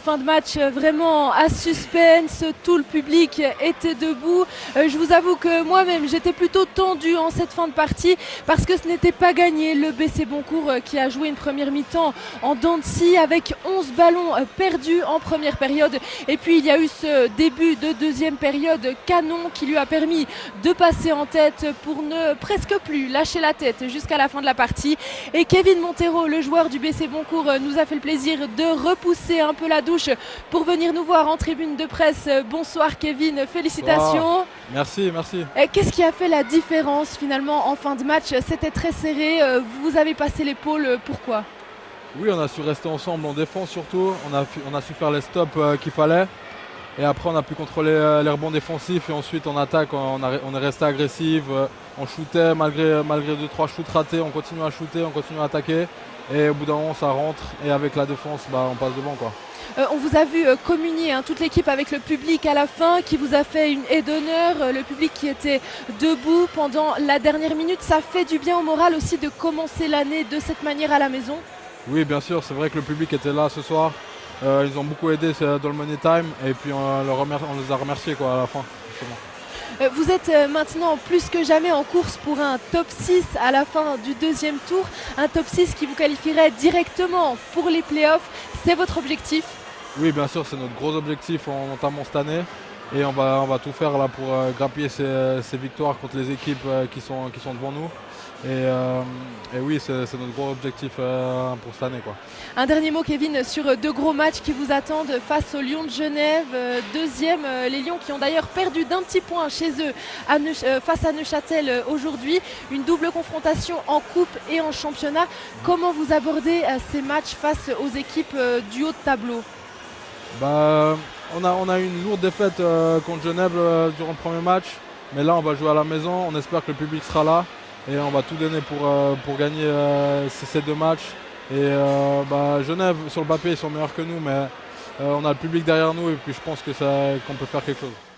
fin de match vraiment à suspense, tout le public était debout. Je vous avoue que moi-même j'étais plutôt tendue en cette fin de partie parce que ce n'était pas gagné. Le BC Boncourt qui a joué une première mi-temps en dents de scie avec 11 ballons perdus en première période. Et puis il y a eu ce début de deuxième période canon qui lui a permis de passer en tête pour ne presque plus lâcher la tête jusqu'à la fin de la partie. Et Kevin Montero, le joueur du BC Boncourt, nous a fait le plaisir de repousser un peu la douche pour venir nous voir en tribune de presse. Bonsoir Kevin, félicitations. Oh, merci. Qu'est-ce qui a fait la différence finalement en fin de match? C'était très serré, vous avez passé l'épaule, pourquoi? Oui, on a su rester ensemble en défense surtout, on a su faire les stops qu'il fallait. Et après on a pu contrôler les rebonds défensifs et ensuite en attaque on est resté agressif, on shootait malgré 2-3 shoots ratés, on continue à shooter, on continue à attaquer et au bout d'un moment ça rentre et avec la défense on passe devant quoi. On vous a vu communier toute l'équipe avec le public à la fin qui vous a fait une haie d'honneur, le public qui était debout pendant la dernière minute. Ça fait du bien au moral aussi de commencer l'année de cette manière à la maison? Oui bien sûr, c'est vrai que le public était là ce soir. Ils ont beaucoup aidé dans le Money Time et puis on les a remerciés quoi, à la fin. Justement. Vous êtes maintenant plus que jamais en course pour un top 6 à la fin du deuxième tour. Un top 6 qui vous qualifierait directement pour les playoffs. C'est votre objectif? Oui bien sûr, c'est notre gros objectif notamment cette année. Et on va tout faire là pour grappiller ces victoires contre les équipes qui sont devant nous. Et oui, c'est notre gros objectif pour cette année, quoi. Un dernier mot Kevin sur deux gros matchs qui vous attendent face aux Lions de Genève. Deuxième, les Lions qui ont d'ailleurs perdu d'un petit point chez eux face à Neuchâtel aujourd'hui. Une double confrontation en coupe et en championnat. Comment vous abordez ces matchs face aux équipes du haut de tableau? On a eu une lourde défaite contre Genève durant le premier match. Mais là, on va jouer à la maison. On espère que le public sera là. Et on va tout donner pour gagner ces deux matchs. Et Genève, sur le papier, ils sont meilleurs que nous. Mais on a le public derrière nous. Et puis je pense qu'on peut faire quelque chose.